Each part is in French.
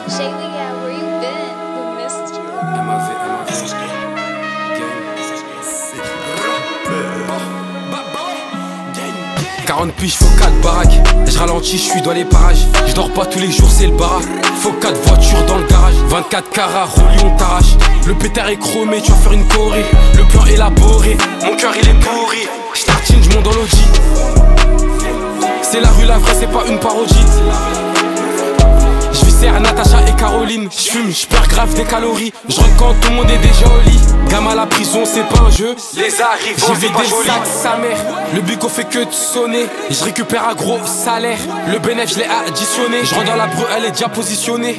Shaylee, yeah, where you been? We missed you. MAV 40 piges, faut 4 baraques. Je ralentis, je suis dans les parages. Je dors pas tous les jours, c'est le barak. Faut 4 voitures dans le garage. 24 carats, roulis, on t'arrache. Le pétard est chromé, tu vas faire une choré. Le plan élaboré, mon cœur il est pourri. J'tartine, je monte dans l'audi. C'est la rue, la vraie, c'est pas une parodie. J'viscère Natacha et Caroline. J'fume, j'perds grave des calories. J'rentre quand tout le monde est déjà au lit. Gamin à la prison, c'est pas un jeu. Les arrivants, j'ai vidé le sac, sa mère. Le bigot fait que de sonner. Je récupère un gros salaire. Le bénéf, je l'ai additionné. Je rentre dans la breu, elle est déjà positionnée.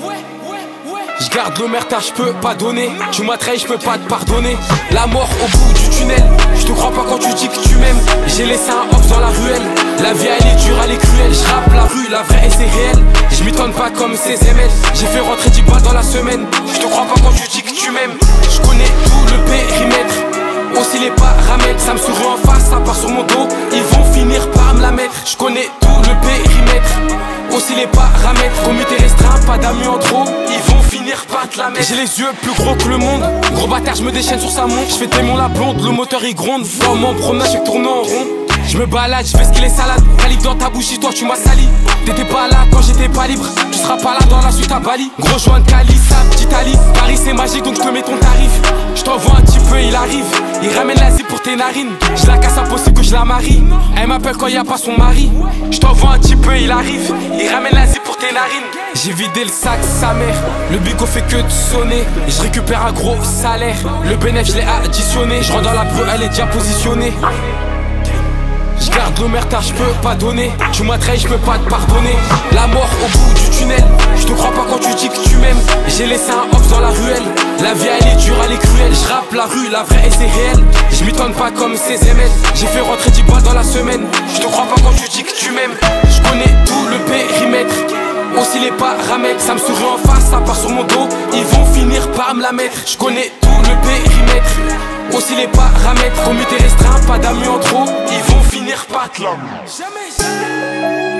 Je garde l'omerta, je peux pas donner. Tu m'as trahi, je peux pas te pardonner. La mort au bout du tunnel. Je te crois pas quand tu dis que tu m'aimes. J'ai laissé un off dans la ruelle. La vie elle est dure, elle est cruelle. Je rappe la rue, la vraie et c'est réel. Je m'étonne pas comme ces ML. J'ai fait rentrer 10 balles dans la semaine. Je te crois pas quand tu dis que tu m'aimes. Je connais tout le périmètre. Aussi les paramètres. Ça me sourit en face, ça part sur mon dos. Ils vont finir par me la mettre. Je connais tout le périmètre. Aussi les paramètres. Comité restreint, pas d'amis en trop. Ils vont finir par te la mettre. J'ai les yeux plus gros que le monde. Gros bâtard, je me déchaîne sur sa montre. Je fais démon la blonde, le moteur il gronde. Dans mon promenade, j'ai tourné en rond. Je me balade, je fais ce qu'il est salade. Calibre dans ta bouche, toi tu m'as sali. T'étais pas là quand j'étais pas libre. Tu seras pas là dans la suite à Bali. Gros joint de Cali, sa petite Ali. Paris c'est magique donc je te mets ton tarif. Je t'envoie un petit peu, il arrive. Il ramène la zip pour tes narines. Je la casse, impossible que je la marie. Elle m'appelle quand y a pas son mari. Je t'envoie un petit peu, il arrive. Il ramène la zip pour tes narines. J'ai vidé le sac, sa mère. Le bigot fait que de sonner. Je récupère un gros salaire. Le bénéf, je l'ai additionné. Je rentre dans la breu, elle est déjà positionnée. Je garde l'omerta, je peux pas donner. Tu m'as trahi, je peux pas te pardonner. La mort au bout du tunnel. Je te crois pas quand tu dis que tu m'aimes. J'ai laissé un off dans la ruelle. La vie elle est dure, elle est cruelle. Je rappe la rue, la vraie et c'est réel. Je m'étonne pas comme ces ML. J'ai fait rentrer 10 balles dans la semaine. Je te crois pas quand tu dis que tu m'aimes. Je connais tout le périmètre. Aussi les paramètres. Ça me sourit en face, ça part sur mon dos. Ils vont finir par me la mettre. Je connais tout le périmètre. Aussi les paramètres. Comité restreint, pas d'amis en trop. Ils vont finir par te la mettre.